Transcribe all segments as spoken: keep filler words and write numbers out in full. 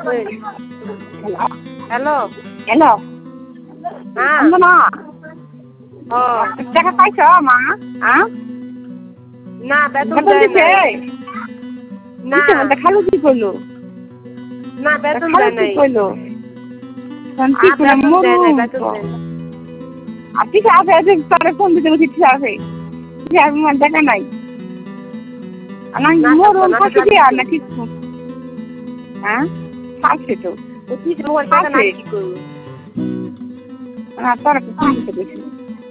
hello hello হ্যাঁ না ও টাকা পাইছো মা হ্যাঁ না বেতন বেতন দেয় দিছে নাই না দিছে না খালু কি কইলো না বেতন খালু দেয় কি নাই কইলো আ শান্তি করে বেতন দেয় নাই মরুম বেতন দেয় নাই আপনি কি আছে আছে তারে ফোন দিতে বলছি ঠিক আছে ঠিক আছে আমার টাকা নাই আমার না মরুম না ফাঁসি দিয়ে আর না কিছু হ্যাঁ ফাঁসি তো ও কি তোমার টাকা নাই কি করব না তারা তো ফোন দিতে গেছিল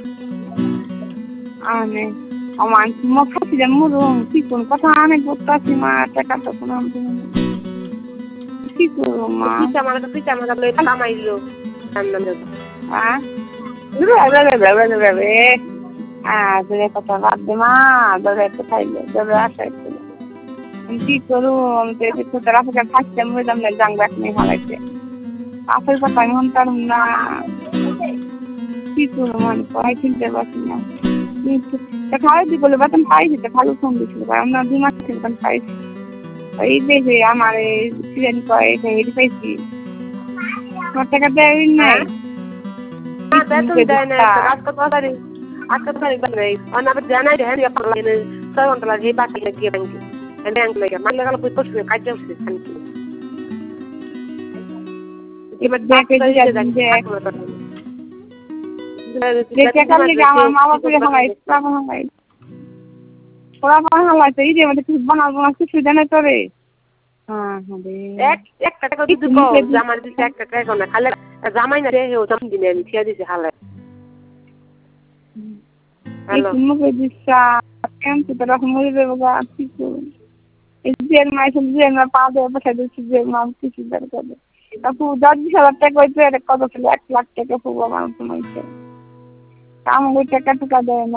আনে আমার মো ফাঁসি দিয়ে মরুম কি করুন কথা অনেক বলতে আছি মা টাকা তো কোনো কি করবো মা পিছা আমার তো পিছা আমার লই কামাইলো রান্না দেব হ্যাঁ রে রে রে রে রে রে আ দূরে কথা বাদ দে মা দূরে একটু খাইলে দূরে আসাইছিল কি করু আমি তো একটু তোরা থেকে ফাঁসতে মরলাম না জাং ব্যাক নিয়ে হারাইছে আসল কথা মন তার না কি করু মন পাই চিনতে পারছি না খাওয়াই দি বলে বেতন পাইছি তো খালু ফোন দিছিল আমরা দুই মাস থেকে বেতন পাইছি এই দেখে আমার সিজন কয় হেঁটে পাইছি তোমার টাকা দেয় নাই না বেতন দেয় নাই আজকে তো তারিখ আজকে তো তারিখ নাই অনাবে জানাই দেন ইয়া পারলা নে ছয় ঘন্টা লাগে বাকি গিয়ে ব্যাংকে ব্যাংক লাগে মানে গেল কই করছে কাজে হচ্ছে খানকি এবার দেখে দিয়ে দেন দেখে কালকে আমার মা বাবা করে হালাই তখন হালাই ওরা মনে হালাইছে এই যে আমাদের কিছু বানাবো না কিছু জানে তোরে হ্যাঁ হ্যাঁ এক এক টাকা দিতে কম জামার দিতে এক টাকা এখন না খালে জামাই না রে ও দাম দিনে আমি ছিয়া দিছি হালে হ্যালো মুখে দিচ্ছা কেন তো তোরা মরে দেবো গা কি করবো এই জেল মাইছে জেল মা পা দেওয়া বসে দিচ্ছি জেল মা কিছু দরকার আপু দশ বিশ হাজার টাকা হইতে কত ছিল এক লাখ টাকা পুবো আমার তোমাকে কাম ওই টাকা টুকা দেয় না